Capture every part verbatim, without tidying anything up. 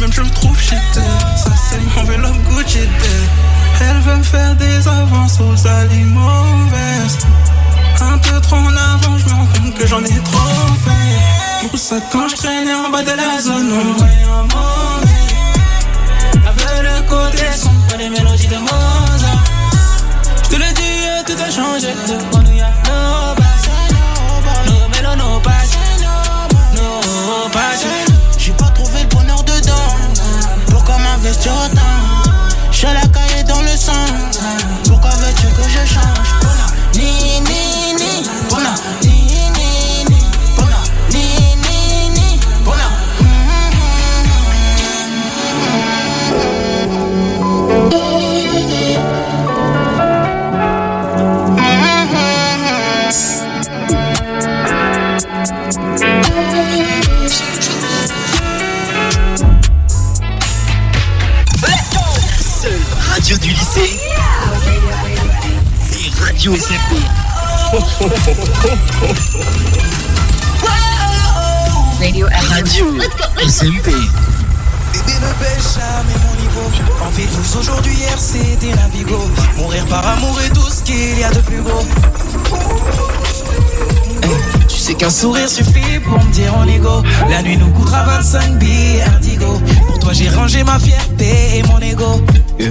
moi-même je le trouve cheaté. Ça c'est mon vélo Gucci Day. Elle veut me faire des avances aux alliés mauvaises. Un peu trop en avant, je me rends compte que j'en ai trop fait. Pour ça quand je traînais en bas de la zone, on me voyait en mauvais. Avec le côté sombre, pas des mélodies de Mozart. Je te le dis, tout a changé. Pour nous y'a no bass, no mélo, no bass, no bass. J'ai pas trouvé le bonheur dedans. Pourquoi m'investir autant? J'ai la cahier dans le sang. Pourquoi veux-tu que je change? Ni, ni, ni, bona, ni, ni, ni, bona, ni, ni, ni, bona. Seule radio du lycée, c'est Radio S M P. Radio, Radio S M P. Bébé ne baisse jamais mon niveau. En fait tous aujourd'hui, hier c'était Navigo. Mourir par amour est tout ce qu'il y a de plus beau. Hey, tu sais qu'un sourire suffit pour me dire on est go. La nuit nous coûtera vingt-cinq billets Ardigo. Pour toi j'ai rangé ma fierté et mon ego. Yeah.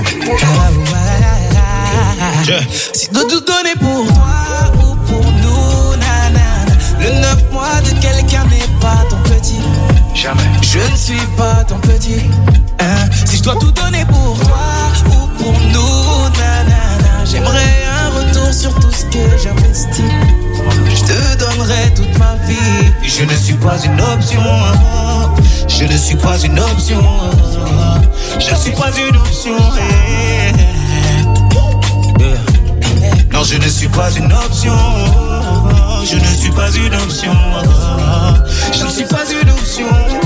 Yeah. Si de tout donner pour toi ou pour nous, nanana. Le neuf mois de quelqu'un n'est pas ton petit. Jamais. Je ne suis pas ton petit. Hein? Si je dois tout donner pour toi ou pour nous, nanana. J'aimerais un retour sur tout ce que j'investis. Je te donnerai toute ma vie. Je ne suis pas une option. Je ne suis pas une option. Je ne suis pas une option. Non, je ne suis pas une option. Je ne suis pas une option. Je ne suis pas une option.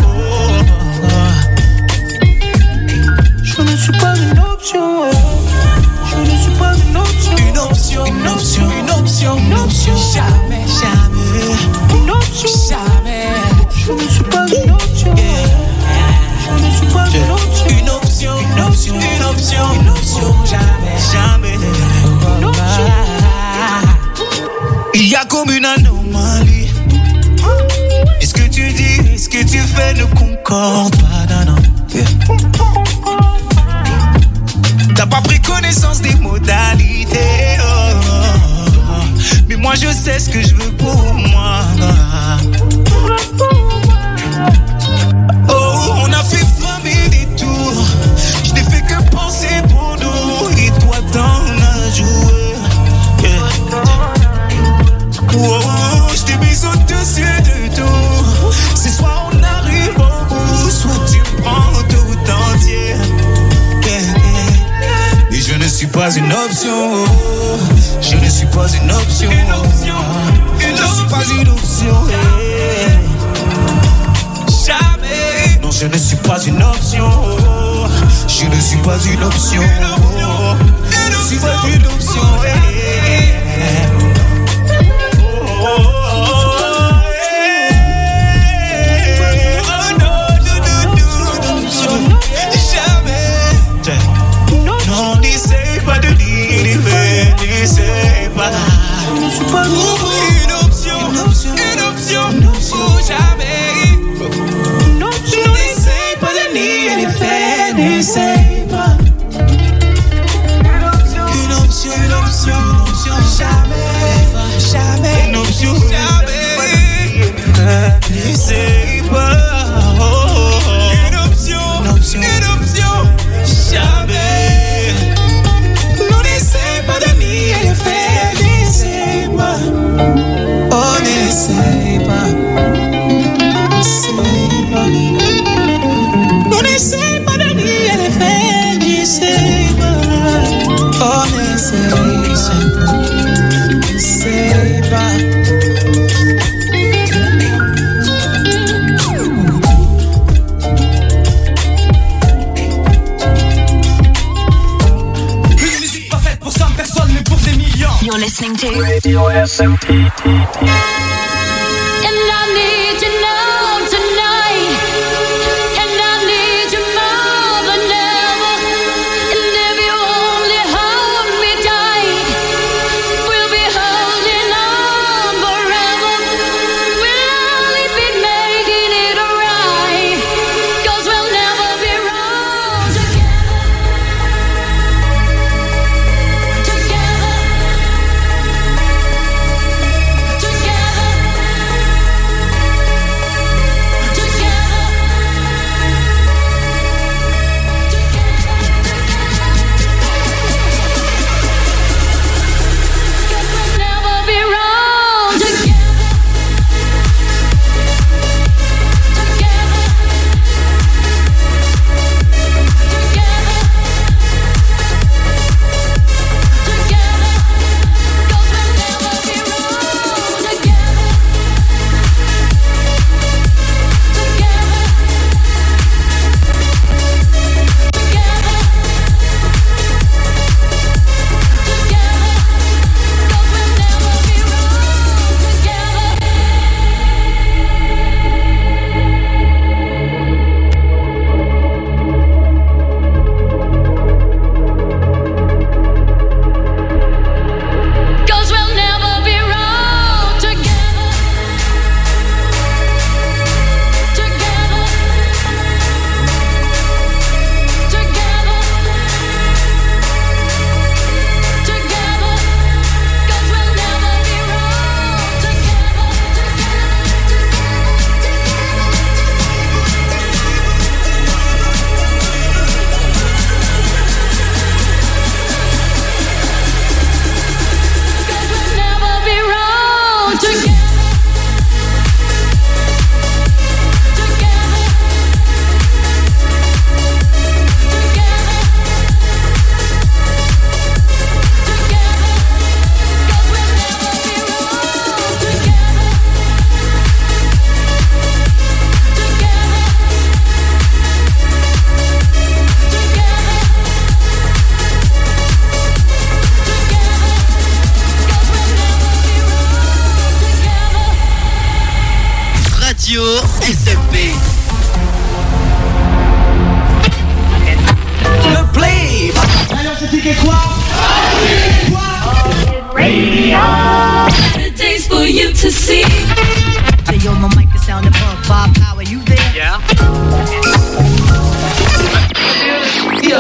Je ne suis pas une option. Je ne suis pas une option. Une option, une option, une option, une option. Jamais, jamais. Une option, jamais. Je ne suis pas une option. Je ne suis pas une option. Une option, une option, une option, une option. Jamais, jamais. Une option. Il y a comme une anomalie. Et ce que tu dis, et ce que tu fais ne concorde pas, non, non. Yeah. T'as pas pris connaissance des modalités, oh, oh, oh. Mais moi je sais ce que je veux pour moi. Oh, on a fait vingt mille détours. Je n'ai fait que penser pour nous. Et toi t'en as joué. Yeah. Oh, je t'ai mis au-dessus de tout. C'est soit on arrive au bout, soit tu prends tout entier. Yeah, yeah. Et je ne suis pas une option. Je ne suis pas une option. Une option. Je ne suis pas une option. Jamais. Non, je ne suis pas une option. Je ne suis pas une option. Je ne suis pas une option. Non, n'essaie pas de dire, n'essaie pas. Je ne suis pas une option, une option, une option, une option, jamais. Non, n'essaie pas de nier les faits, n'essaie pas. Une option, une option, une option, jamais, jamais. Une option, jamais. N'essaie pas. Une option, une option, une option, jamais. Oh, n'essaye pas, n'essaye pas. On n'essaye pas de nier les faits, n'essaye pas. Oh, n'essaye pas, n'essaye pas. Une musique pas faite pour cent personnes, mais pour des millions. You're listening to Radio S M P. And I need you now tonight. And I need you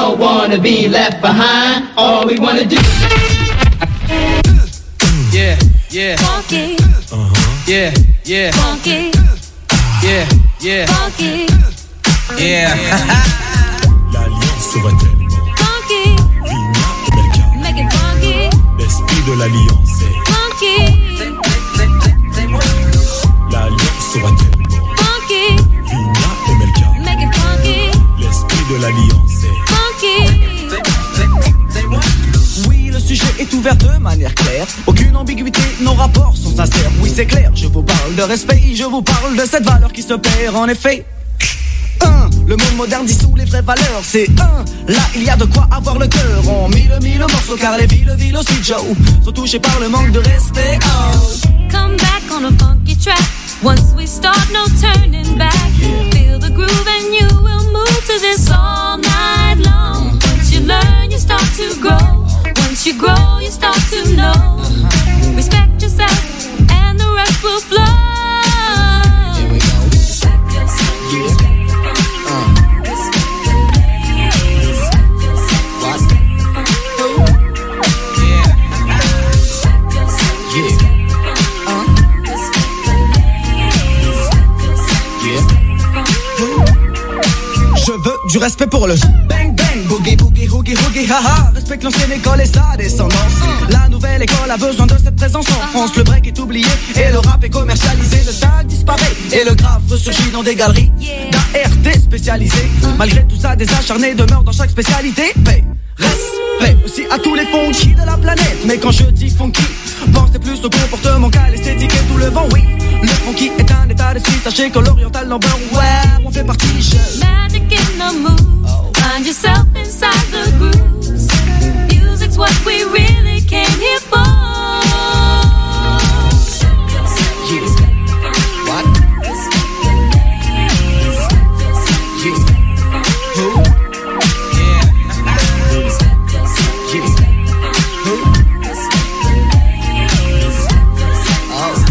don't wanna be left behind. All we wanna do. Yeah, yeah. Funky. Uh-huh. Yeah, yeah. Funky. Yeah, yeah. Funky. Yeah. L'alliance sera tellement Funky. Vigna et Melka. Make it funky. L'esprit de l'alliance est Funky. L'alliance sera tellement Funky. Vigna et Melka. Make it funky. L'esprit de l'alliance est Funky. Oui, le sujet est ouvert de manière claire. Aucune ambiguïté, nos rapports sont sincères. Oui, c'est clair, je vous parle de respect, je vous parle de cette valeur qui se perd en effet. Un, le monde moderne dissout les vraies valeurs. C'est un, là il y a de quoi avoir le cœur. On mille mille morceaux car les villes, villes aussi Joe sont touchées par le manque de respect. Oh. Come back on a funky track. Once we start, no turning back. Feel the groove and you will move to this all night long. Once you learn, you start to grow. Once you grow, you start to know. Respect yourself and the rest will flow. Here we go. Respect yourself. Yeah. Je veux du respect pour le bang bang, boogie boogie hoogie hoogie haha. Respecte l'ancienne école et sa descendance. La nouvelle école a besoin de cette présence en France. Le break est oublié et le rap est commercialisé. Le tag disparaît et le graphe ressurgit dans des galeries d'A R T spécialisées. Malgré tout ça, des acharnés demeurent dans chaque spécialité. Paix, respect aussi à tous les funky de la planète. Mais quand je dis funky, pensez plus au comportement qu'à l'esthétique et tout le vent, oui. Le funky est un état d'esprit, sachez que l'oriental number one, on fait partie. Magic in the mood. Find yourself inside the grooves. Music's what we really came here for. Yeah. What? Yeah. Who? Yeah. Yeah. Who? Oh.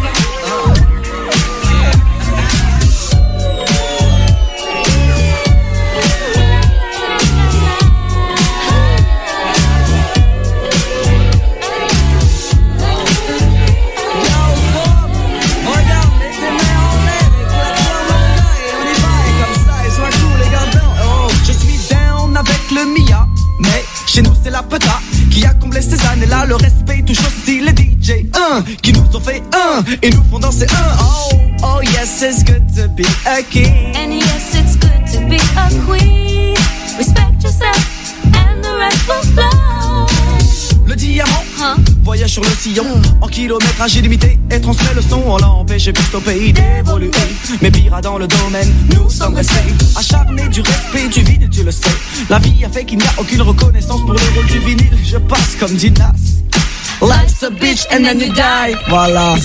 Chez nous c'est la peta qui a comblé ces années-là. Le respect touche aussi les D J un qui nous ont fait un et nous font danser un. Oh, oh yes, it's good to be a king. And yes, it's good to be a queen. Respect yourself and the rest will flow. Le diamant Huh? voyage sur le sillon en kilométrage illimité et transmet le son. On l'a empêché plus au pays d'évoluer. Mais pire dans le domaine, nous sommes restés acharnés du respect du vinyle, tu le sais. La vie a fait qu'il n'y a aucune reconnaissance pour le rôle du vinyle. Je passe comme dit Nas. Life's a bitch and then you die. Voilà.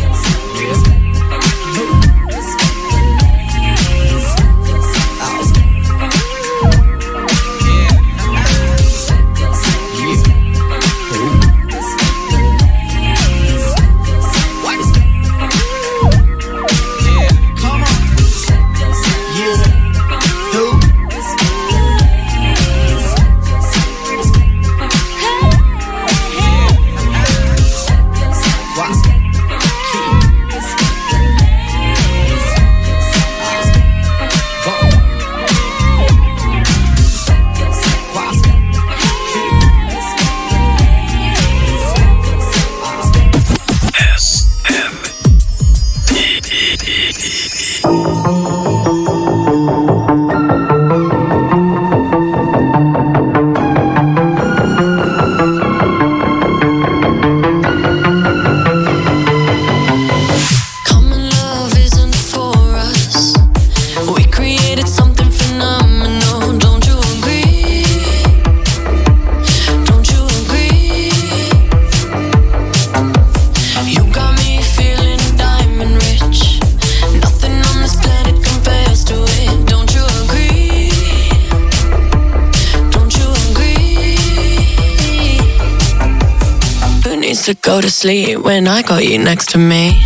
To go to sleep when I got you next to me.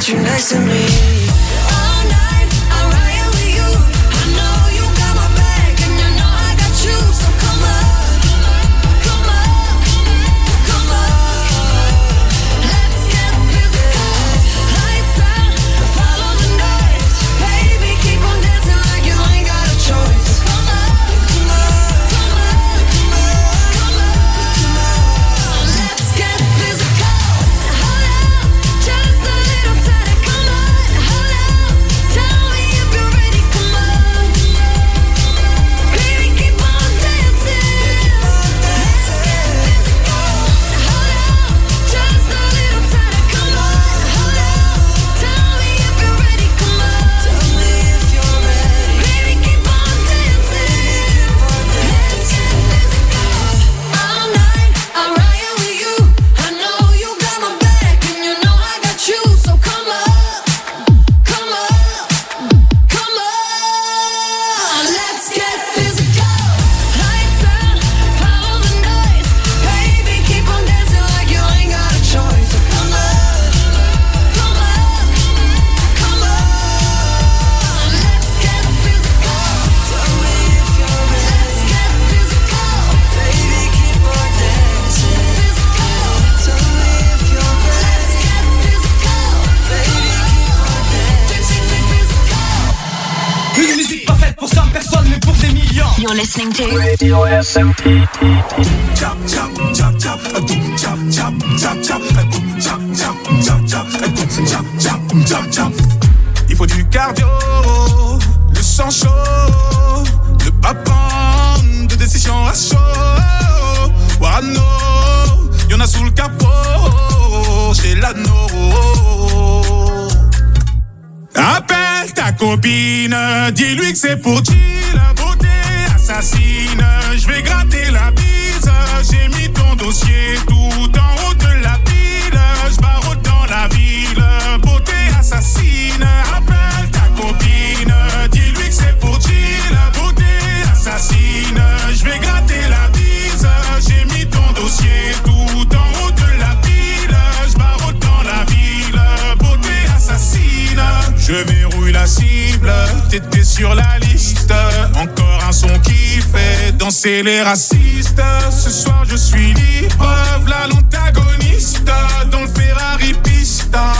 want you next to me. You're listening to Radio S M P. Chop, chop, chop, chop, a boom, chop, chop, chop, chop, a boom, chop, chop, chop, chop, a boom, chop, chop, chop, chop. Il faut du cardio, le sang chaud, ne pas prendre de décision à chaud. Warano, y'en a sous le capot, c'est l'anneau. Appelle ta copine, dis-lui que c'est pour G, la beauté assassine. Je vais gratter la bise, j'ai mis ton dossier tout en haut de la pile. Je barre dans la ville, beauté assassine. Appelle ta copine, dis-lui que c'est pour G, la beauté assassine. Je vais gratter la bise, j'ai mis ton dossier tout en haut de la pile. Je barre dans la ville, beauté assassine. Je verrouille la cible, t'étais sur la liste. Encore un son qui fait danser les racistes. Ce soir je suis libre, v'là l'antagoniste dans le Ferrari Pista.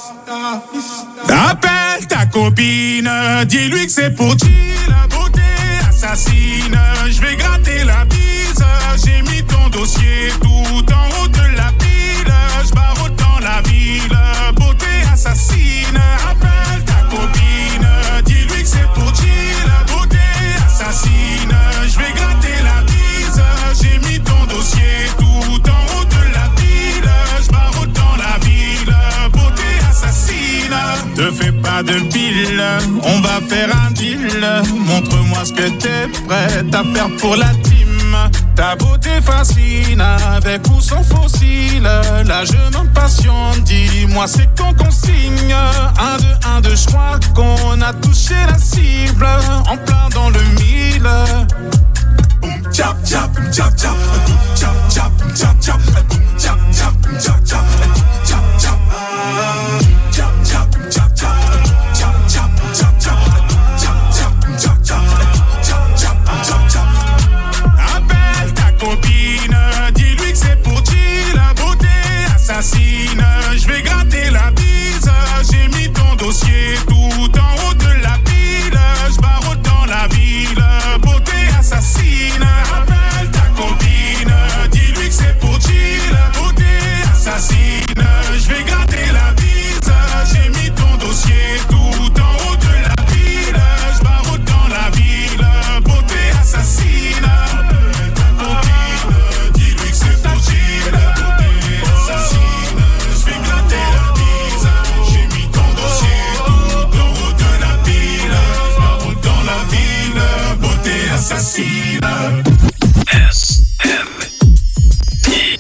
Appelle ta copine, dis-lui que c'est pour G, la beauté assassine. Je vais gratter la bise, j'ai mis ton dossier tout en haut de la pile. Je barre dans la ville, beauté assassine. Appelle ta copine, dis-lui que c'est pour G, la beauté assassine. Je vais gratter la bise, j'ai mis ton dossier tout en haut de la pile. Je barre dans la ville, beauté assassine. Ne fais pas de pile, on va faire un deal. Montre-moi ce que t'es prête à faire pour la team. Ta beauté fascine, avec ou sans fossile. Là je m'impatiente, dis-moi c'est quand qu'on signe. Un, deux, un, deux, je crois qu'on a touché la cible. En plein dans le mille. Boom, chop, chop, chop, chop. Boom, chop, chop, chop, chop. Boom, chop, chop, chop, chop. Boom, chop, chop. Chop, chop, chop, chop. Chop, chop, chop, chop. Chop, chop, chop, chop. Chop, chop, chop, chop. Appelle ta copine, dis-lui que c'est pour G, la beauté assassine. Je vais gratter la bise, j'ai mis ton dossier tout en haut de la pile. Je barre dans la ville, beauté assassine. Appelle ta copine, dis-lui que c'est pour G, la beauté assassine. Je vais gratter la bise, j'ai mis ton dossier tout en haut de la pile. Je barre dans la ville, beauté assassine. Assassine. S M P.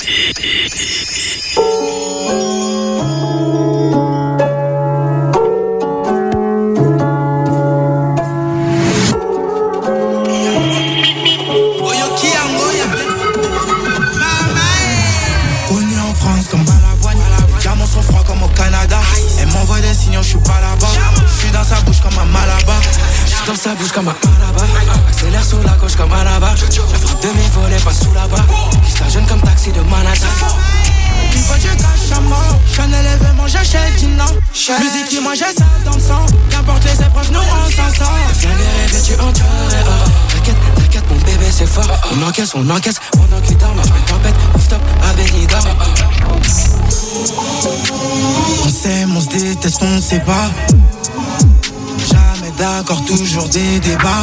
Mignon, je suis pas là-bas. Je suis dans sa bouche comme un malabar. Je suis dans sa bouche comme un malabar. Accélère sur la gauche comme un là-bas. La frappe de mes volets passe sous la barre. Qui la jeune comme taxi de Manhattan. Une fois je cache à mort. Chanel événement, j'achète du nom. Musique qui moi j'ai ça dans le sang. Qu'importe les épreuves, nous on s'en sort. Viens les rêver, tu en tuerais. T'inquiète, t'inquiète, mon bébé c'est fort. On encaisse, on encaisse. Pendant qu'il dort, moi je mets tempête. Ouf stop, avec Nida. On s'aime, on se déteste, on sait pas. Jamais d'accord, toujours des débats.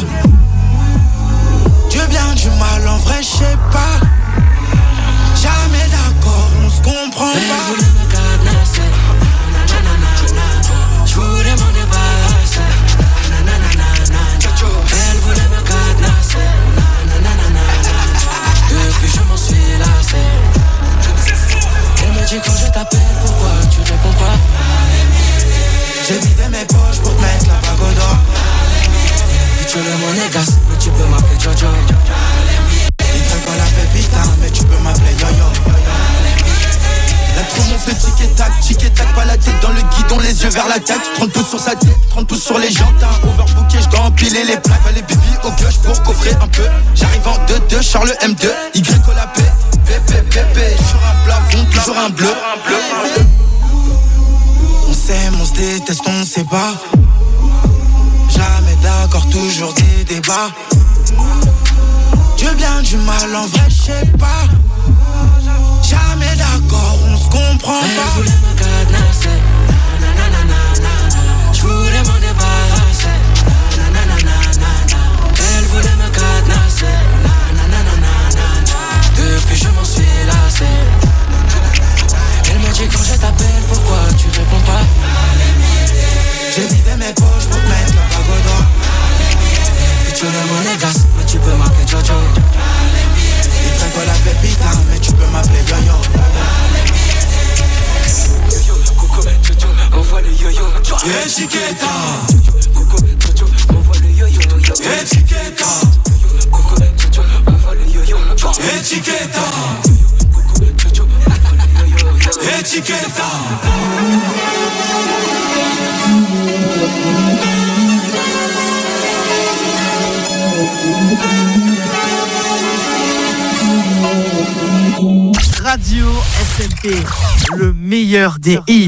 Du bien, du mal, en vrai, je sais pas. Jamais d'accord, on se comprend pas. Elle voulait me cadenasser, je voulais m'en débarrasser. Elle voulait me cadenasser, depuis je m'en suis lassé. Elle me dit quand je t'appelle, pourquoi tu réponds pas? J'ai vidé mes poches pour te mettre la bague au doigt. Puis tu le monégasses, mais tu peux m'appeler Jojo. Il traîne pas la pépita, mais tu peux m'appeler Yo-Yo. La trou on fait tic et tac, tic et tac, pas la tête dans le guidon, les yeux vers la tête. Trente pouces sur sa tête, trente pouces sur les jantes. Overbooké, j'dois empiler les plaques. Fallait bibi au gueuche pour coffrer un peu. J'arrive en deux deux, Charles M deux, Y O la P, P P P P. Toujours un plafond, toujours un bleu. On s'aime, on se déteste, on sait pas. Jamais d'accord, toujours des débats. Du bien, du mal, en vrai, je sais pas. Jamais d'accord, on se comprend pas. Elle voulait me cadenasser, je voulais m'en débarrasser. Elle voulait me cadenasser, depuis je m'en suis lassé. Elle me dit quand je t'appelle, pourquoi tu réponds pas? J'ai vidé mes poches pour te mettre la bague au doigt. Puis tu le monégasses, mais tu peux m'appeler Jojo. Il traîne pas la pépita, mais tu peux m'appeler Yo-Yo. Yo-Yo, Coco, Jojo, envoie le yo-yo. Yeah, Chiqueta. Coco, Jojo, envoie le yo-yo. Yeah, Chiqueta. Coco, Jojo, envoie le yo-yo. Yeah, Chiqueta. Coco, Jojo, envoie le yo-yo. Yeah, Chiqueta. Radio S M P, le meilleur des hits.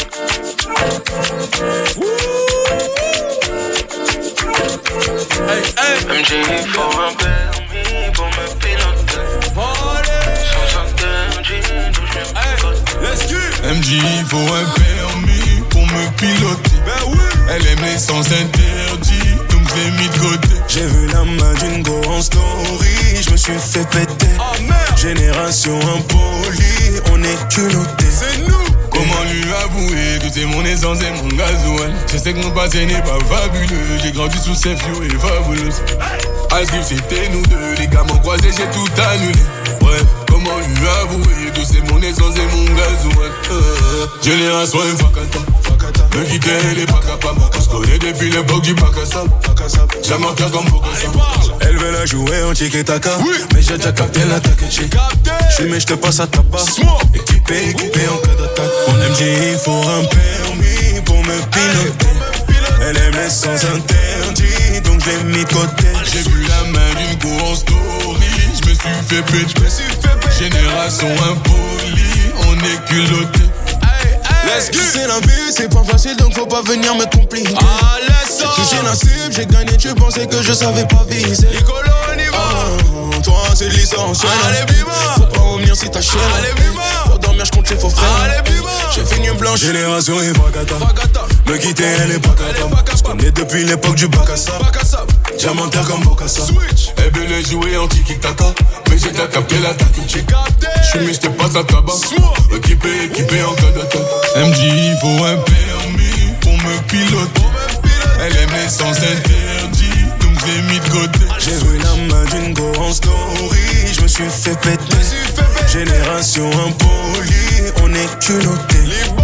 Hey, hey. M J faut un permis pour me piloter. Sans interdit, d'où je me M J faut un permis pour me piloter. Ben oui. Elle aime les sens interdits, donc je l'ai mis de côté. J'ai vu la main d'une go en story, je me suis fait péter. Oh merde. Génération impolie, on est culottés. C'est nous. Comment lui avouer que c'est mon essence et mon gasoil? Je sais que mon passé n'est pas fabuleux. J'ai grandi sous ces vieux et fabuleuse. Ice Cube c'était nous deux, les gars m'ont croisé, j'ai tout annulé. Bref, comment lui avouer que c'est mon essence et mon gasoil? euh, Génération Fakata, me quitter elle est pas capable. On se connaît depuis l'époque du bac à sable. Jamais en classe comme Bokassa. Elle veut la jouer en tiki-taka, oui. Mais j'ai déjà capté l'attaque. J'suis mais j'te passe à tabac. Équipé, équipé en cas d'attaque. Mon M J il faut un permis pour me piloter. Elle aime les sens interdits, donc je l'ai mis de côté. J'ai vu la main d'une go en story, je me suis fait péter. Génération impolie, on est culotté. Let's go. C'est la vie, c'est pas facile donc faut pas venir me compliquer. Ah, laisse ça. J'ai touché la cible, j'ai gagné, tu pensais que je savais pas viser. Nicolo, on y va. Oh, toi c'est licencié. Allez, bima. Faut pas revenir si t'as chier. Allez, bima. Pour dormir, j'compte les faux frères. Allez, bima. J'ai fini blanche. Génération et Fakata. Me quitter, elle est pas capable. J'connais depuis l'époque du bac à sable. Diamantaire comme Bokassa. Elle veut jouer en tiki-taka, mais j'ai déjà capté l'attaque. J'ai capté. J'suis mais j't'ai pas à tabac. Équipé, équipé en cas d'attaque. M J il faut un permis pour me piloter. Elle aime les sens interdits, donc je l'ai mis de côté. J'ai vu la main d'une go en story, je me suis fait péter. Génération impolie, on est culottés.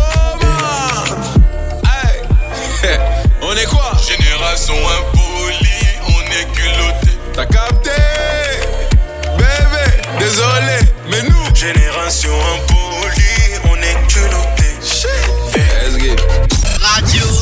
Hey. On est quoi? Génération impolie, on est culottés. T'as capté? Bébé, désolé, mais nous Génération impolie, on est culottés. Let's get. Radio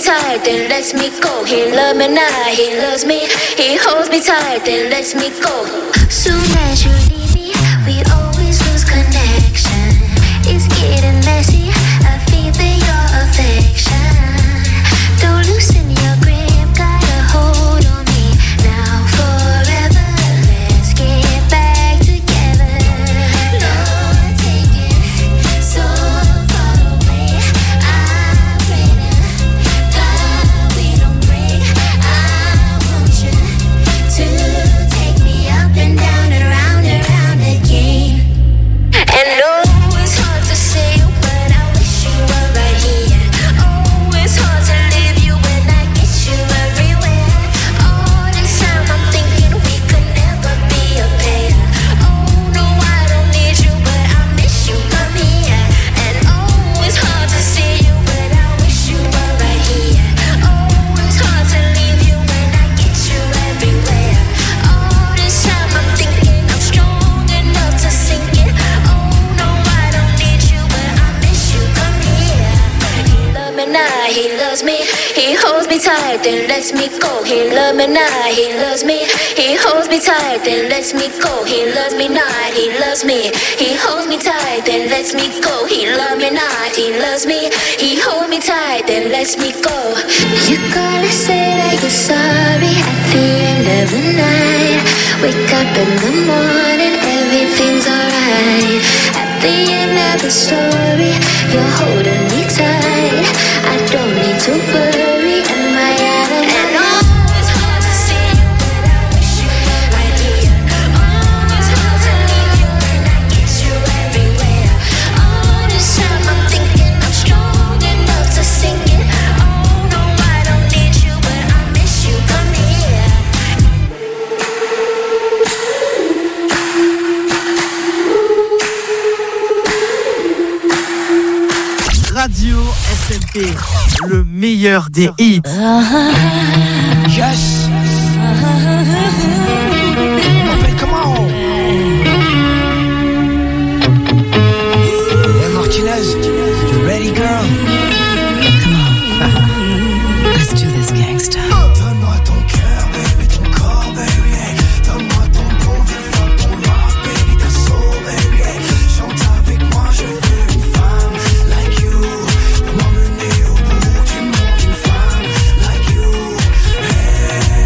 tight, then lets me go. He loves me now, he loves me. He holds me tight, then lets me go. Soon as you leave me, we always lose connection. It's getting messy, I feel your affection. Don't loosen your grip, got a hold on me. Now forever, let's get back together. Lord, take it so far away. I pray to God we don't break. I want you to take me up and down and round and round again. And no, it's hard to say, but I wish you were right here. Oh, it's hard to leave you when I get you everywhere. All this time I'm thinking we could never be a pair. Oh, no, I don't need you, but I miss you, come here. And oh, it's hard to see you, but I wish you were right here. Oh, it's hard to leave you when I get you everywhere. All this time I'm thinking I'm strong enough to sink it. Oh, no, I don't need you, but I miss you, come here. He loves me now, he loves me. He holds me tight, then lets me go. He loves me now, he loves me. He holds me tight, then lets me go. He loves me not, he loves me. He holds me tight, then lets me go. He loves me not, he loves me. He holds me tight, then lets me go. You gotta say that you're sorry at the end of the night. Wake up in the morning, everything's alright. At the end of the story, you're holding me tight. I don't need to worry, am I out of my mind? It's hard to see you, but I wish you were right here. Oh, it's hard to leave you when I get you everywhere. All this time I'm thinking I'm strong enough to sink it. Oh, no, I don't need you, but I miss you, come here. Radio S M P, le meilleur des hits. Yes. Appelle comment? Hey Martinez, you ready, girl? Come on. Let's do this, gangsta. Donne-moi ton cœur, baby, ton corps, baby. Hey. Donne-moi ton bon vieux fuck, ton rock, baby, ta soul, baby. Hey. Chante avec moi, je veux une femme like you. M'emmener au bout du monde, une femme like you. Hey.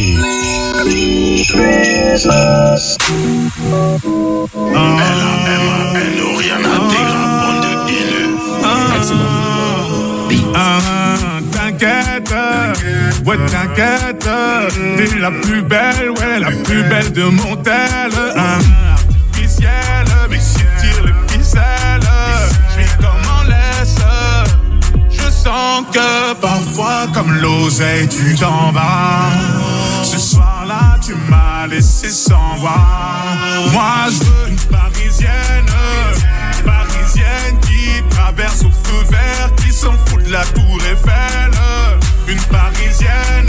et T'inquiète, ouais t'inquiète, t'es la plus belle, ouais la plus belle de mon tel. Artificielle, mais si tire les ficelles, je suis comme en laisse. Je sens que parfois comme l'oseille tu t'en vas. Ce soir-là tu m'as laissé sans voix. Moi je veux une parisienne, parisienne qui traverse au feu vert, qui s'en fout de la tour Eiffel. Une parisienne,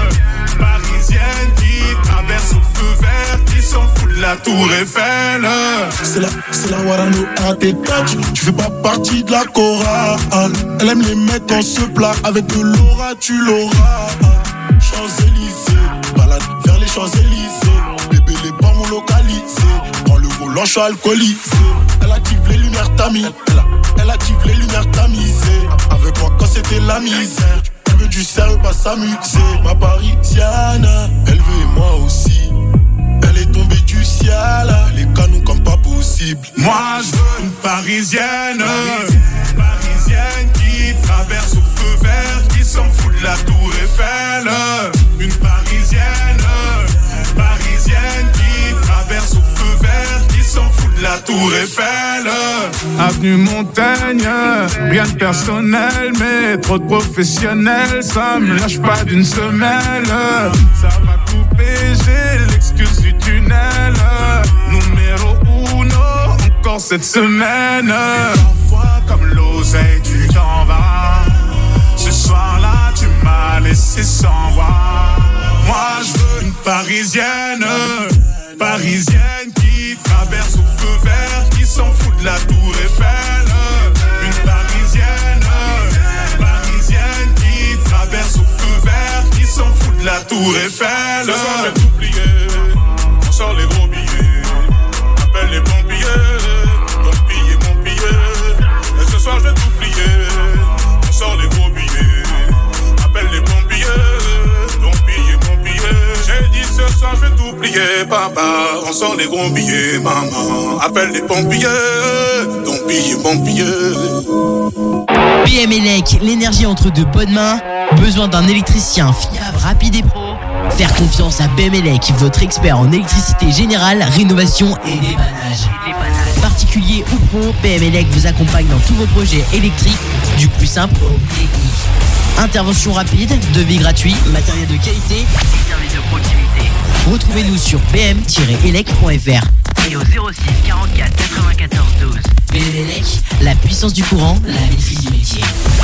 parisienne qui traverse au feu vert, qui s'en fout de la tour Eiffel. C'est la, c'est la Warano à tes touch. Tu fais pas partie de la chorale. Elle aime les mettre dans ce plat. Avec de l'aura, tu l'auras. Champs-Élysées, balade vers les Champs-Élysées. Bébé, les pommes localisées. Prends le volant, je suis alcoolisé. Elle active les lumières tamisées. Elle, elle active les lumières tamisées. Avec moi quand c'était la misère. Elle veut du sérieux, pas s'amuser. Ma parisienne, elle veut et moi aussi. Elle est tombée du ciel, elle est canon comme pas possible. Moi je veux une parisienne, parisienne qui traverse au feu vert, qui s'en fout de la tour Eiffel. Une parisienne, parisienne qui traverse au feu vert, qui s'en fout de la tour Eiffel. Avenue Montaigne, rien de personnel, mais trop de professionnels, ça me lâche pas d'une semelle. Ça va couper, j'ai l'excuse du tunnel. Numéro uno, encore cette semaine. Parfois comme l'oseille tu t'en vas. Ce soir-là tu m'as laissé sans voix. Moi je veux une parisienne, parisienne qui traverse au feu vert, qui s'en fout de la tour Eiffel. Une parisienne, parisienne qui traverse au feu vert, qui s'en fout de la tour Eiffel. Ce soir je vais tout plier, on sort les gros billets, appelle les pompiers, donc piller mon billet. Et ce soir je vais tout plier, on sort les gros billets, appelle les pompiers, donc piller mon billet. J'ai dit ce soir je vais tout plier, papa, on sort les gros billets, maman, appelle les pompiers, donc piller mon billet. B M Elec, l'énergie entre de bonnes mains. Besoin d'un électricien fiable, rapide et pro? Faire confiance à B M Elec, votre expert en électricité générale, rénovation et dépannage. Particulier ou pro, B M Elec vous accompagne dans tous vos projets électriques, du plus simple au technique. Intervention rapide, devis gratuit, matériel de qualité et service de proximité. Retrouvez-nous sur b m tiret elec point f r et au zéro six quarante-quatre quatre-vingt-quatorze douze. B M Elec, la puissance du courant, la maîtrise du métier.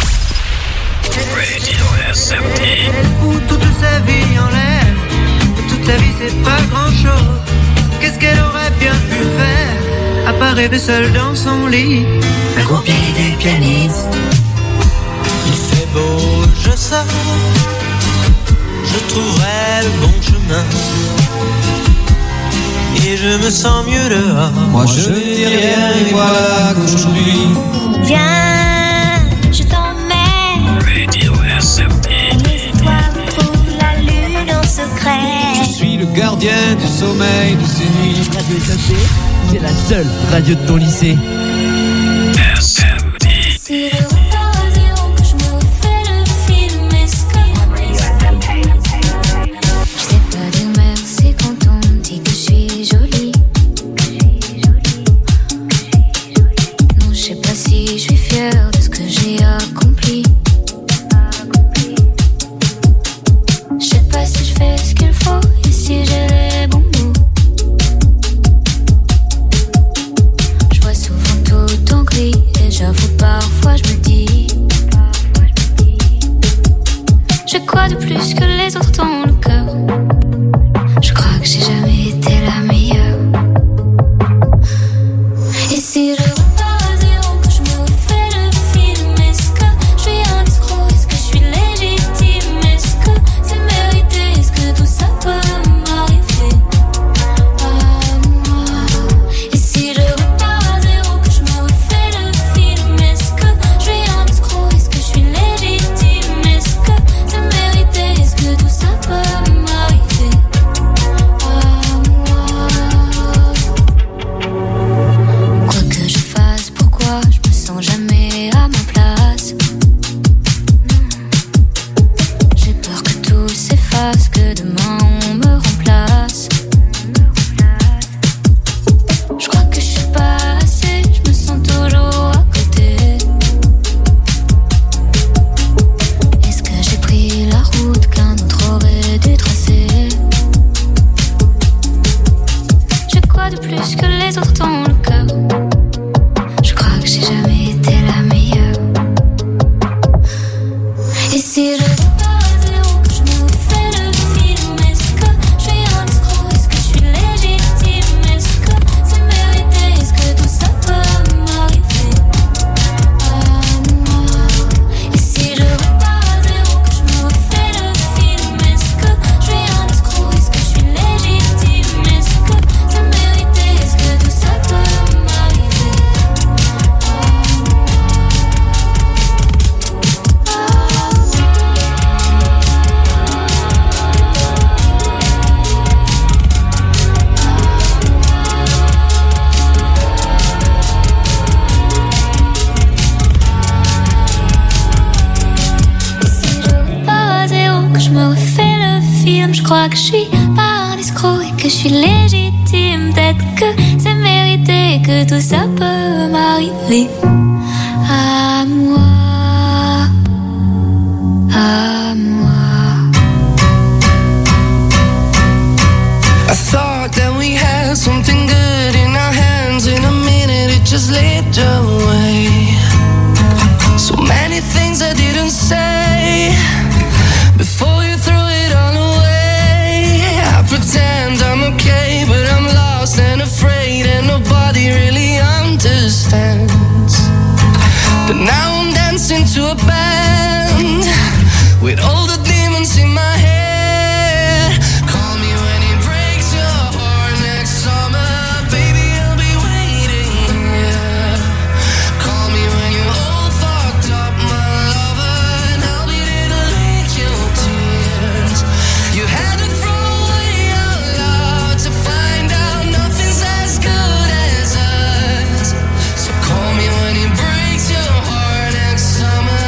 Radio S M P. Ou toute sa vie en l'air, toute sa vie c'est pas grand chose. Qu'est-ce qu'elle aurait bien pu faire, à part rêver seule dans son lit, accroupie du pianiste. Il fait beau, je sais, je trouverai le bon chemin. Et je me sens mieux dehors. Moi je ne dis rien et voilà qu'aujourd'hui. Viens, je t'emmène. Radio S M P. Les étoiles retrouvent la lune en secret. Je suis le gardien du sommeil de ces nuits. Radio S M P, c'est la seule radio de ton lycée. S M P. Si je repars à zéro, que je me refais le film, est-ce que je sais pas dire merci quand on me dit que je suis jolie. Non, je sais pas si je suis fière de ce que j'ai accompli. Je sais pas si je fais ce qu'il faut et si j'ai les bons mots. Je vois souvent tout en gris et j'avoue parfois je me dis, je crois de plus que les autres dans le cœur. Je crois que j'ai jamais été la meilleure. Et si je repars à zéro, que je me refais le film, est-ce que je suis un crois que je suis pas un escroc et que je suis légitime. Peut-être que c'est mérité et que tout ça peut m'arriver. À moi, à moi. I thought that we had something good in our hands. In a minute it just slipped away. So many things I didn't say before you threw it all away. I pretend I'm okay, but I'm lost and afraid, and nobody really understands. But now I'm dancing to a band with all the demons in my head. Call me when it breaks your heart next summer, baby, I'll be waiting, yeah. Call me when you're all fucked up, my lover, and I'll be there to lick your tears. You had to throw away your love to find out nothing's as good as us. So call me when it breaks your heart next summer.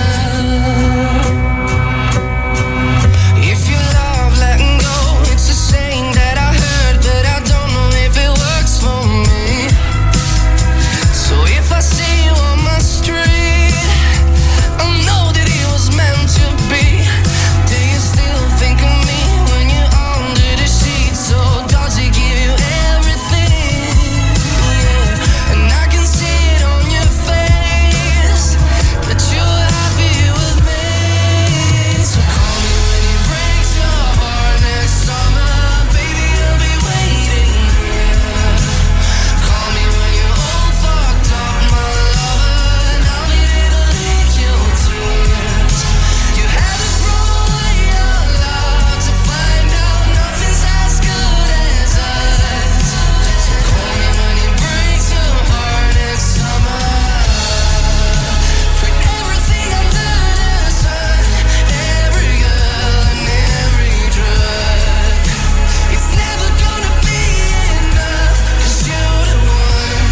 If you love letting go, it's a saying that I heard, but I don't know if it works for me. So if I see you on my street, I know that it was meant to be. Do you still think of me when you're under the sheets? So does it give you everything? Yeah. And I can see it on your face that you're happy with me. So call me when it breaks your heart next summer, baby, I'll be waiting, yeah. Call me when you're all fucked up, my lover, and I'll be there to lick your tears. You had to throw away your love to find out nothing's as good as us. So call me when it breaks your heart next summer. Put everything under the sun, every girl and every drug. It's never gonna be enough, 'cause you're the one.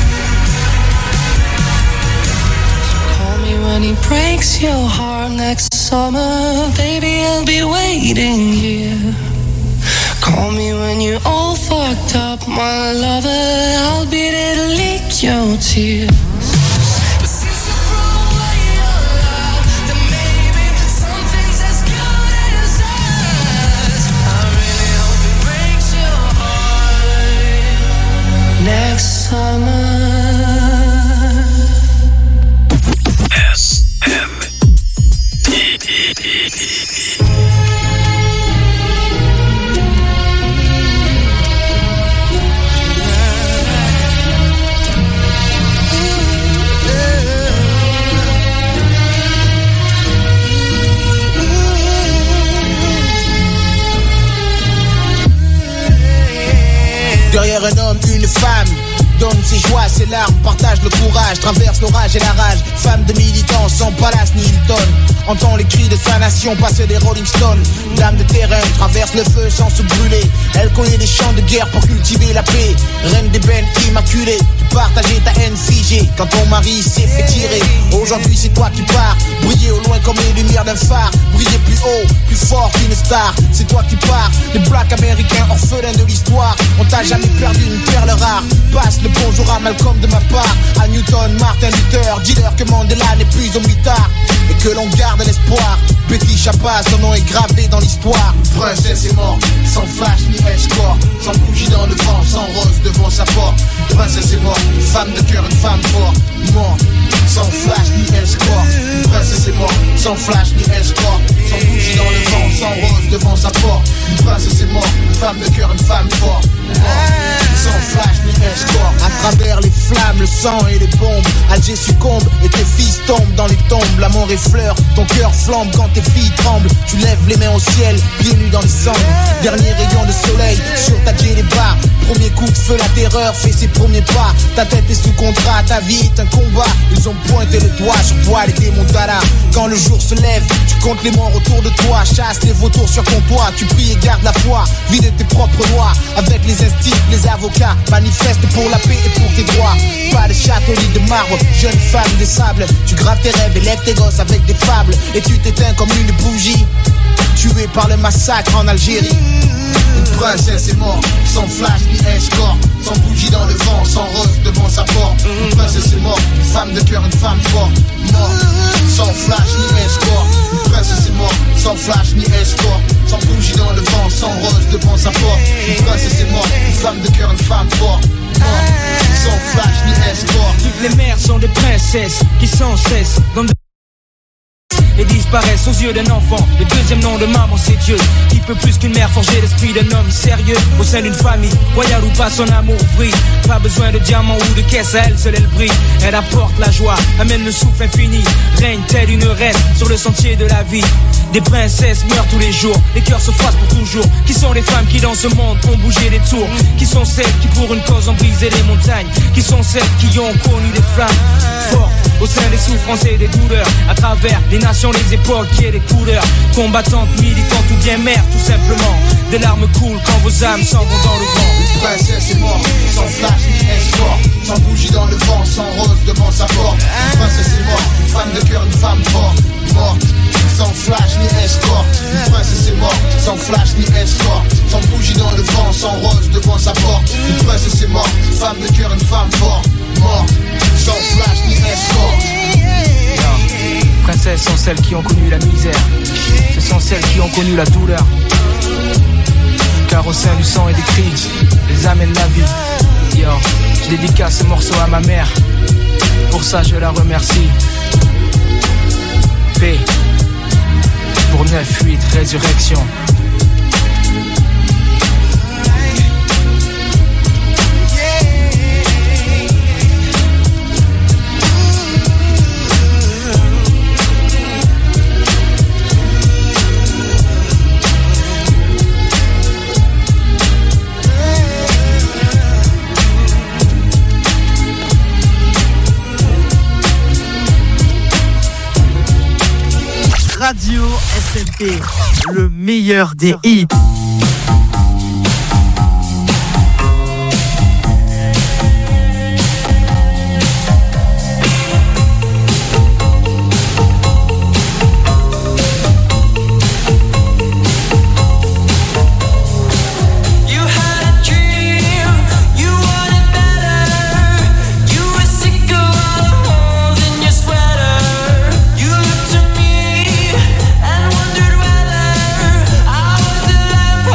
Call me when it breaks your heart next summer, baby, I'll be waiting here. Call me when you're all fucked up, my lover, I'll be there to lick your tears. But since you threw away your love, then maybe something's as good as us. I really hope it breaks your heart next summer. S M D D D D. Derrière un homme, une femme, donne ses joies, ses larmes, partage le courage, traverse l'orage et la rage. Femme de militants, sans palace ni Hilton, entend les cris de sa nation, passer des Rolling Stones. Dame de terrain, traverse le feu sans se brûler. Elle connaît les champs de guerre pour cultiver la paix. Reine des bennes immaculée, tu partageais ta haine figée quand ton mari s'est fait tirer. Aujourd'hui c'est toi qui pars, briller au loin comme les lumières d'un phare. Briller plus haut, plus fort qu'une star. C'est toi qui pars, les blacks américains orphelins de l'histoire. On t'a jamais perdu une perle rare. Passe le bonjour à Malcolm de ma part, à Newton, Martin Luther. Dis-leur que Mandela n'est plus au mitard et que l'on garde l'espoir. Betty Chapa, son nom est gravé dans l'histoire. Princesse est morte, sans flash ni escort, sans bougie dans le vent, sans rose devant sa porte. Princesse est morte, femme de cœur, une femme forte, morte, sans flash ni escort. Princesse est morte, sans flash ni escort, sans bougie dans le vent, sans rose devant sa porte. Princesse est morte, femme de cœur, une femme forte, morte, sans flash ni escort. À travers les flammes, le sang et les bombes, Alger succombe et tes fils tombent dans les tombes. La mort effleure, ton cœur flambe quand tes filles tremblent. Tu lèves les mains au ciel, pieds nus dans les cendres. Dernier rayon de soleil sur ta djellaba. Premier coup de feu, la terreur fait ses premiers pas. Ta tête est sous contrat, ta vie est un combat. Ils ont pointé le doigt sur toi, les démons d'Allah. Quand le jour se lève, tu comptes les morts autour de toi. Chasse les vautours sur ton toit, tu pries et gardes la foi. Vide tes propres lois, avec les instits, les avocats. Manifeste pour la paix et pour tes droits. Pas de château ni de marbre, jeune femme de sable. Tu graves tes rêves et lèves tes gosses avec des fables. Et tu t'éteins comme une bougie, tué par le massacre en Algérie. Une princesse est morte, sans flash ni escorte, sans bougie dans le vent, sans rose devant sa porte. Une princesse est morte, une femme de cœur, une femme forte, morte, sans flash ni escorte. Une princesse est morte, sans flash ni escorte, sans bougie dans le vent, sans rose devant sa porte. Une princesse est morte, une femme de cœur, une femme forte, morte, sans flash ni escorte. Toutes les mères sont des princesses qui sans cesse dans de... et disparaissent aux yeux d'un enfant. Le deuxième nom de maman c'est Dieu, qui peut plus qu'une mère forger l'esprit d'un homme sérieux. Au sein d'une famille, royale ou pas, son amour brille. Pas besoin de diamants ou de caisse, à elle seule elle brille. Elle apporte la joie, amène le souffle infini, règne telle une reine sur le sentier de la vie. Des princesses meurent tous les jours, les cœurs se froissent pour toujours. Qui sont les femmes qui dans ce monde ont bougé des tours? Qui sont celles qui pour une cause ont brisé les montagnes? Qui sont celles qui ont connu des flammes fortes au sein des souffrances et des douleurs, à travers les nations, les époques et les couleurs? Combattantes, militantes ou bien mères tout simplement. Des larmes coulent quand vos âmes s'en vont dans le vent. Une princesse est morte, sans flash ni escorte, sans bougie dans le vent, sans rose devant sa porte. Une princesse est morte, une femme de cœur, une femme forte, morte, sans flash ni escorte. Une princesse est morte, sans flash ni escorte, sans bougie dans le vent, sans rose devant sa porte. Une princesse est morte, une femme de cœur, une femme forte, morte, sans flash ni escorte. Princesses sont celles qui ont connu la misère, ce sont celles qui ont connu la douleur. Car au sein du sang et des cris, les amènent la vie. Yo, je dédicace ce morceau à ma mère, pour ça je la remercie. P pour neuf huit résurrection. Radio S M P, le meilleur des hits. And wondered whether I was the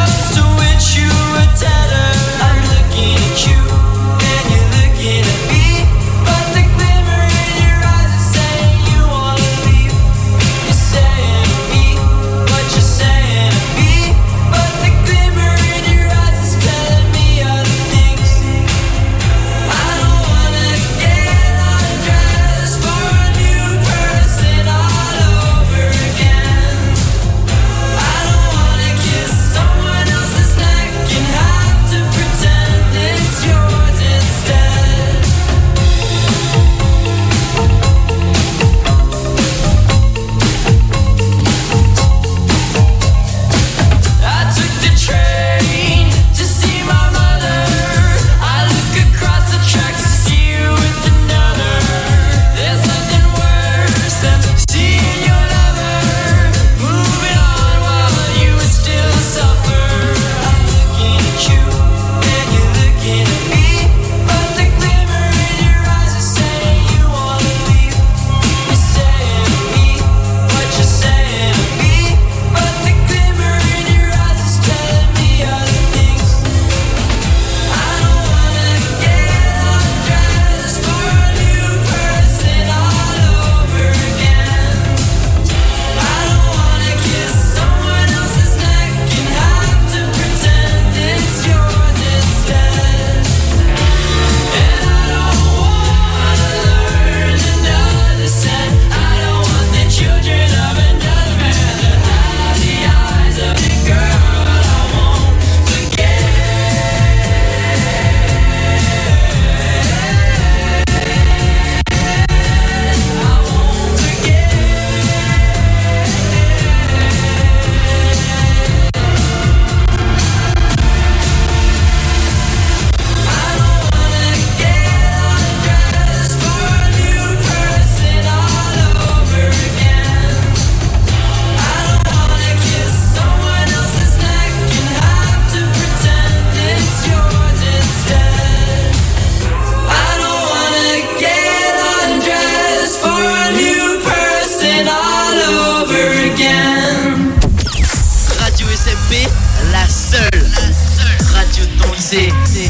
all over again. Radio S M P, la seule, la seule radio de ton lycée.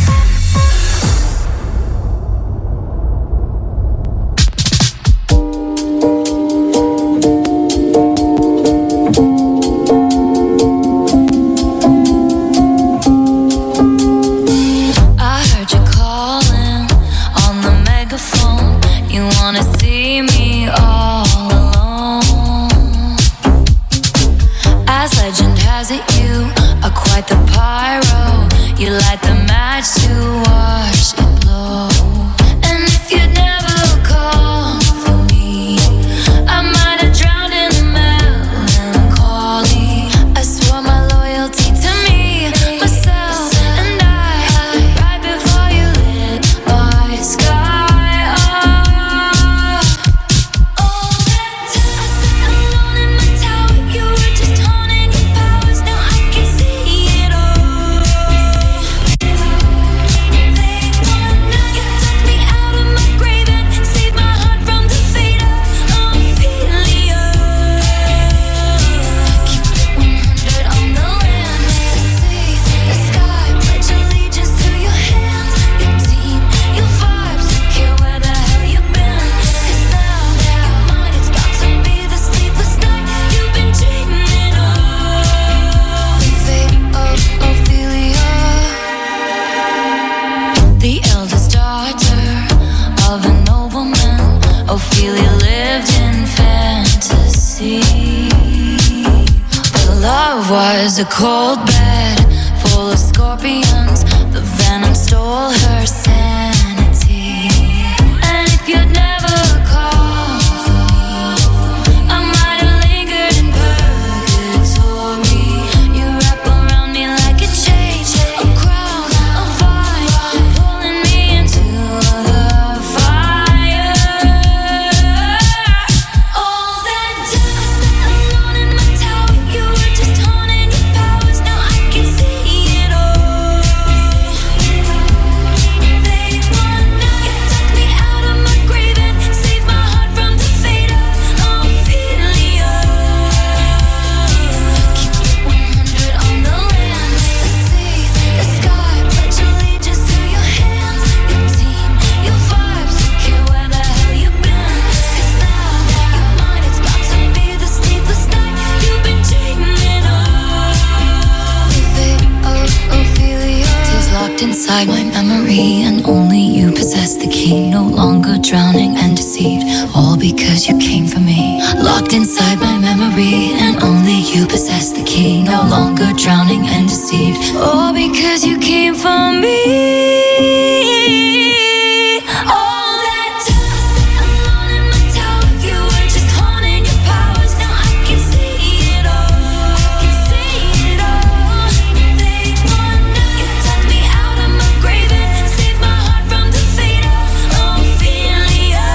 A cold bed full of scorpions. The venom stole her sanity. And if you'd never called for me, I might have lingered in purgatory. You wrap around me like a chain, a crown, a vine, pulling me into the fire. All that time I sat alone in my tower, you were just haunting. Now I can see it all. They want now. You took me out of my grave and saved my heart from the fate of Ophelia. Keep it one hundred on the land, the sea, the sky. Pledge allegiance to your hands, your team, your vibes. Don't care where the hell you've been. 'Cause now your mind, it's about to be the sleepless night you've been dreaming of. Tears locked inside my memory, and only you possess the key. No longer drowning and deceived, all because you came for me. Locked inside my memory, and only you possess the key. No longer drowning and deceived, all because you came for me. All that time I sat alone in my tower, you were just haunting your powers. Now I can see it all. I can see it all. They want now. You took me out of my grave and saved my heart from the fate of Ophelia.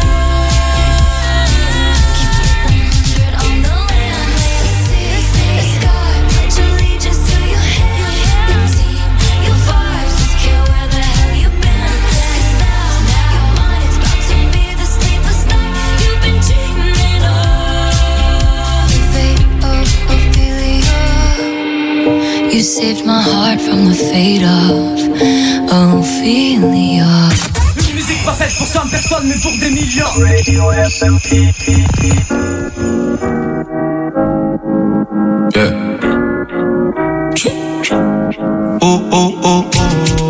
Keep it one hundred on the land, the sea, the sky. Pledge allegiance to your hands, your team, your vibes. Don't care where the hell you've been. 'Cause now your mind, it's about to be the sleepless night you've been dreaming of. The fate of Ophelia. You saved my heart from the fate of Ophelia. Une musique pas faite pour cent personnes mais pour des millions. Radio S M P. Yeah. Oh oh oh oh.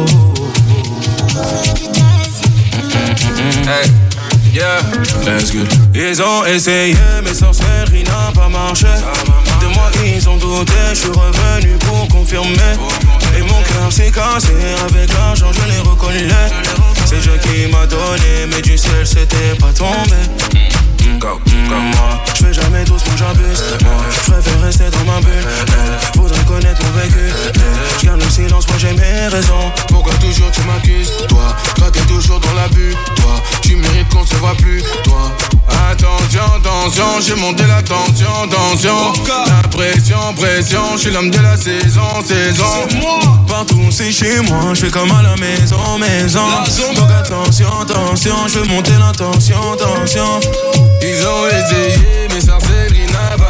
Hey, yeah, that's good. Ils ont essayé, mais sorcellerie n'a pas marché. De moi ils ont douté, je suis revenu pour confirmer. Et mon cœur s'est cassé, avec l'argent je l'ai reconnu. C'est Dieu qui m'a donné, mais du ciel c'était pas tombé. Comme, comme moi, je fais jamais doucement, j'abuse. Je préfère rester dans ma bulle. Faudrait connaître mon vécu. Je garde le silence, moi j'ai mes raisons. Pourquoi toujours tu m'accuses? Toi, toi t'es toujours dans l'abus. Toi, tu mérites qu'on se voit plus. Toi, attention, attention, j'ai monté la tension, tension. La pression, pression, je suis l'homme de la saison, saison. Partout c'est chez moi, je fais comme à la maison, maison. Donc attention, attention, je veux monter la tension, tension. Ils ont essayé, mais sorcellerie n'a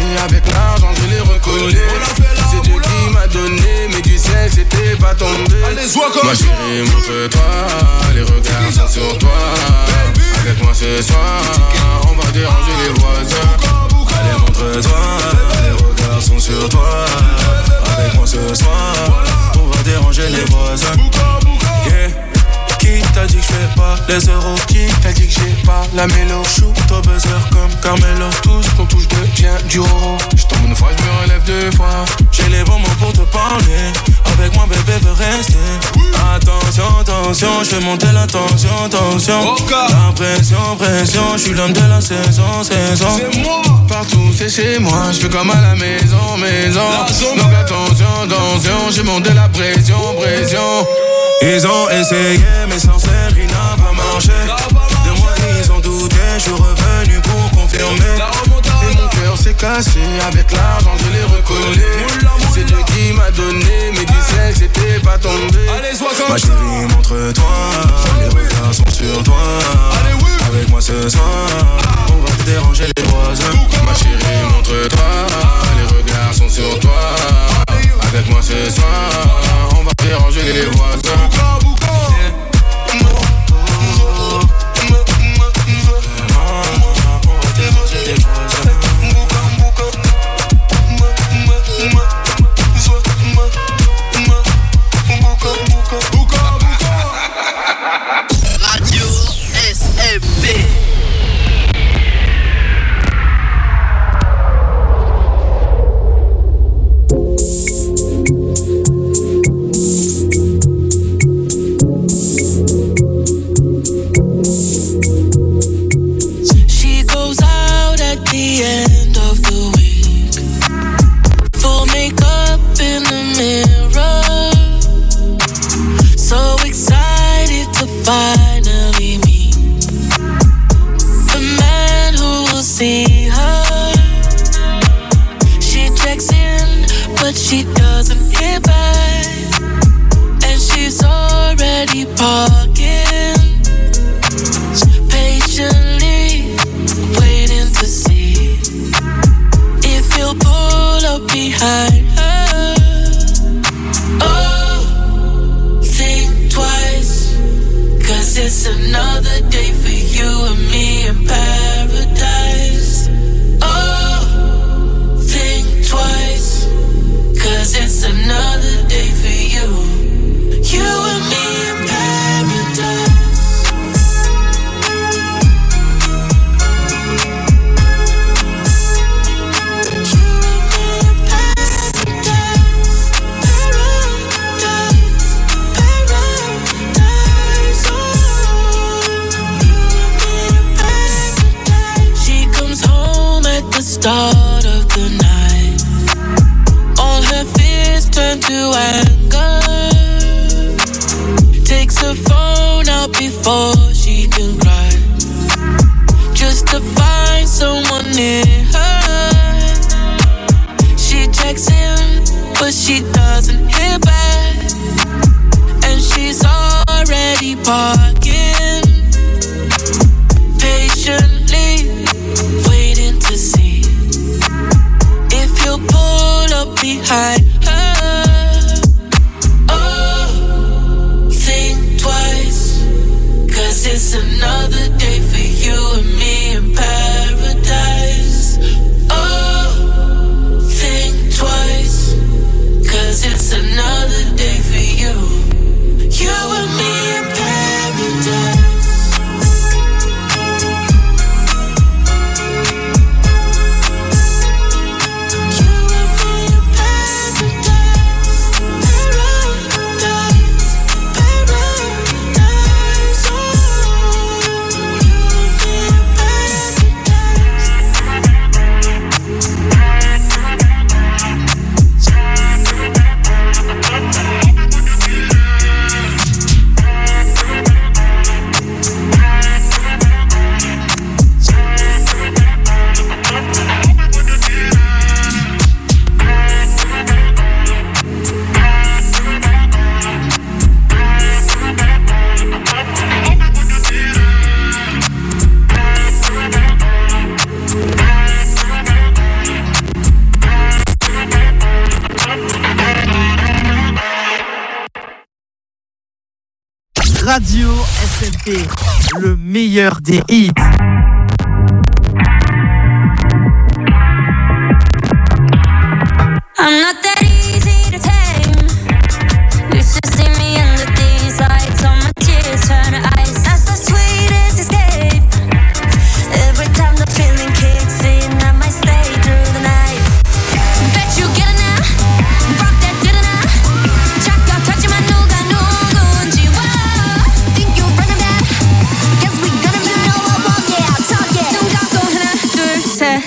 avec l'argent je l'ai recollé. C'est Dieu qui m'a donné, mais du ciel c'était pas tombé. Ma chérie, montre-toi, les regards sont sur toi. Avec moi ce soir, on va déranger les voisins. Allez, montre-toi, les regards sont sur toi. Avec moi ce soir, on va déranger les voisins. Yeah. Qui t'a dit que j'fais pas les euros? Qui t'a dit que j'ai pas la mélo? Shoot au buzzer comme Carmelo. Tout ce qu'on touche devient du euro. J'tombe une fois, j'me relève deux fois. J'ai les bons mots pour te parler. Avec moi bébé veut rester. Attention, attention, j'fais monter la tension, tension. La pression, pression, j'suis l'homme de la saison, saison. C'est moi. Partout c'est chez moi, j'fais comme à la maison, maison. Donc attention, attention, j'ai monté la pression, pression. Ils ont essayé mais sans faire il n'a pas marché. De moi ils ont douté, je suis revenu pour confirmer. Et mon cœur s'est cassé, avec l'argent je l'ai recollé. C'est Dieu qui m'a donné, mais du ciel c'était pas tombé. Ma chérie montre-toi, les regards sont sur toi. Avec moi ce soir, on va déranger les voisins. Ma chérie montre-toi, les regards sont sur toi. Avec moi ce soir, on va déranger les voisins. Radio S M P. Finally meet the man who will see her. She checks in, but she doesn't hear back, and she's already parking, patiently waiting to see if he'll pull up behind her. Oh, think twice, 'cause it's another day for you and me in paradise. Oh, think twice, 'cause it's another day for you, you and me in paradise. Start of the night, all her fears turn to anger. Takes her phone out before she can cry, just to find someone near her. She checks in, but she doesn't hear back, and she's already parking, patiently waiting to see if you'll pull up behind her. Oh, think twice, 'cause it's another day for you and me in paradise. Oh, think twice, 'cause it's another day for you, you and me in paradise. Radio S M P, le meilleur des hits. I'm not that easy to tame. You should see me under these lights. All my tears turn to ice. That's the sweetest escape. Every time the feeling kicks in, I might stay through the night. Bet you get it now. Rock that did it now. 잠깐 터지만 누가 누군지 와. Think you're running back? Guess we gonna be. You know I won't get out talking. 눈 감고 하나 둘 셋.